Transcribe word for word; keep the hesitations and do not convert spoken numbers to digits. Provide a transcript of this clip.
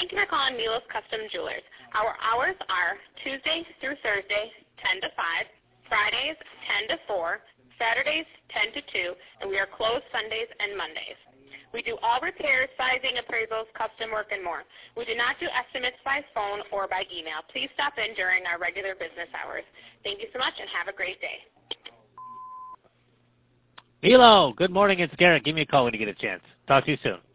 Thank you for calling Milos Custom Jewelers. Our hours are Tuesday through Thursday, ten to five, Fridays, ten to four, Saturdays, ten to two, and we are closed Sundays and Mondays. We do all repairs, sizing, appraisals, custom work, and more. We do not do estimates by phone or by email. Please stop in during our regular business hours. Thank you so much, and have a great day. Milo, good morning. It's Garrett. Give me a call when you get a chance. Talk to you soon.